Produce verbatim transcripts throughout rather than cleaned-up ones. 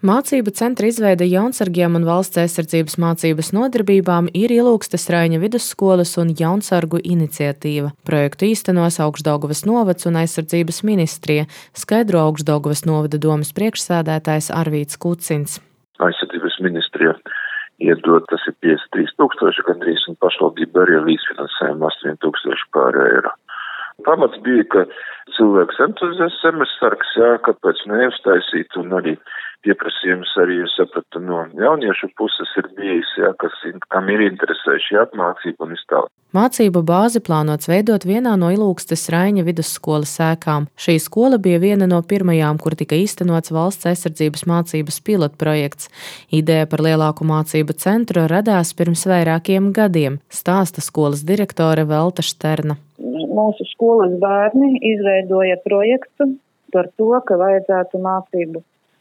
Mācību centra izveide jaunsargiem un valsts aizsardzības mācības nodarbībām ir Ilūgstes Raiņa vidusskolas un jaunsargu iniciatīva. Projektu īstenos Augšdaugavas novads un aizsardzības ministrija, skaidro Augšdaugavas novada domes priekšsēdētājs Arvīds Kucins. Aizsardzības ministrija iedod, tas ir piecdesmit trīs tūkstoši gandrīz, un pašvaldība arī līdzfinansējumu astoņi tūkstoši pār eiro. Pamats bija, ka cilvēks entuziasts zemesargs, jā, kāpēc neuztaisīt, un arī pieprasījums arī, es sapratu, no jauniešu puses ir bijis, jā, kas, kam ir interesējuši apmācību un iztāli. Mācību bāzi plānots veidot vienā no Ilūgstes Raiņa vidusskolas ēkām. Šī skola bija viena no pirmajām, kur tika īstenots valsts aizsardzības mācības pilotprojekts. Ideja par lielāku mācību centru radās pirms vairākiem gadiem, stāsta skolas direktore Velta Šterna. Mūsu skolas bērni izveidoja projektu par to, ka vajadzētu mācību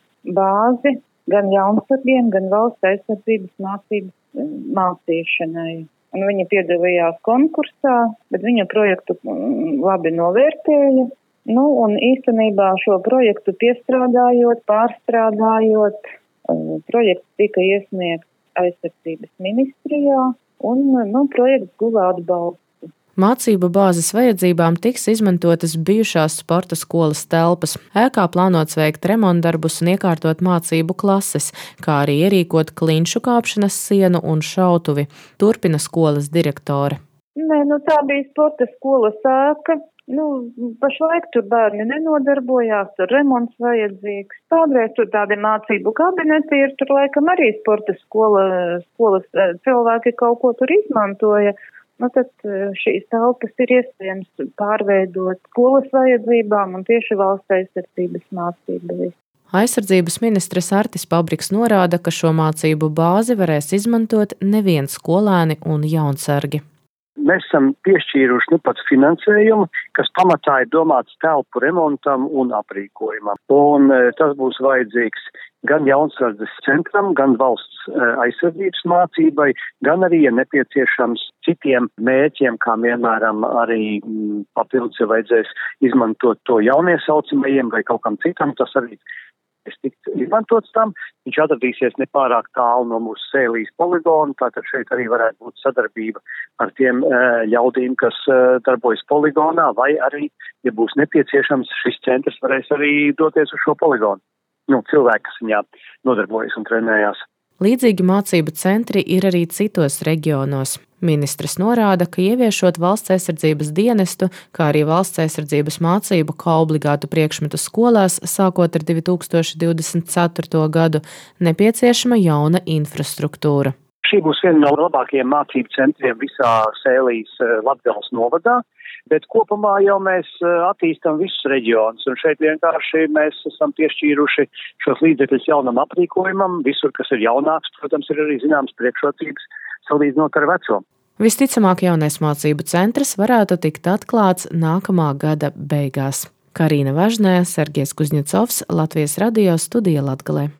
bāzi gan jaunsargiem, gan valsts aizsardzības mācības mācīšanai. Un viņi piedalījās konkursā, bet viņa projektu labi novērtēja. Nu, un īstenībā šo projektu piestrādājot, pārstrādājot, projekts tika iesniegts aizsardzības ministrijā, un nu, projekts guva atbalstu. Mācību bāzes vajadzībām tiks izmantotas bijušās sporta skolas telpas. Ēkā plānots veikt remontdarbus un iekārtot mācību klases, kā arī ierīkot klinšu kāpšanas sienu un šautuvi, turpina skolas direktore. Nē, nu tā bija sporta skolas ēka. Nu, pašlaik tur bērni nenodarbojās, tur remonts vajadzīgs. Kādreiz tur tādi mācību kabineti ir, tur laikam arī sporta skola, skolas cilvēki kaut ko tur izmantoja. Nu, tad šīs telpas ir iespējams pārveidot skolas vajadzībām un tieši valsts aizsardzības mācībai. Aizsardzības ministres Artis Pabriks norāda, ka šo mācību bāzi varēs izmantot neviens skolēni un jaunsargi. Mēs esam piešķīruši nu pat finansējumu, kas pamatā ir domāts telpu remontam un aprīkojumam. Un tas būs vajadzīgs gan jaunsardzes centram, gan valsts aizsardzības mācībai, gan arī, ja nepieciešams, citiem mērķiem, kā vienmēram arī papildus, ja vajadzēs izmantot to jauniesaucamajiem vai kaut kam citam, tas arī tiks izmantots tam. Viņš atradīsies nepārāk tālu no mūsu Sēlijas poligona, tātad šeit arī varētu būt sadarbība ar tiem ļaudīm, kas darbojas poligonā, vai arī, ja būs nepieciešams, šis centrs varēs arī doties uz šo poligonu. Nu, cilvēki, kas viņā nodarbojas un trenējās. Līdzīgi mācību centri ir arī citos reģionos. Ministres norāda, ka ieviešot valsts aizsardzības dienestu, kā arī valsts aizsardzības mācību kā obligātu priekšmetu skolās, sākot ar divi tūkstoši divdesmit ceturto gadu, nepieciešama jauna infrastruktūra. Šī būs viena no labākajiem mācību centriem visā Sēlijas Latgales novadā. Bet kopumā jau mēs attīstam visus reģionus, un šeit vienkārši mēs esam piešķīruši šos līdzekļus jaunam aprīkojumam. Visur, kas ir jaunāks, protams, ir arī zināms priekšrocības salīdzinot ar veco. Visticamāk, jaunais mācību centrs varētu tikt atklāts nākamā gada beigās. Karīna Važnē, Sergejs Kuzņecovs, Latvijas radio, Studija Latgalē.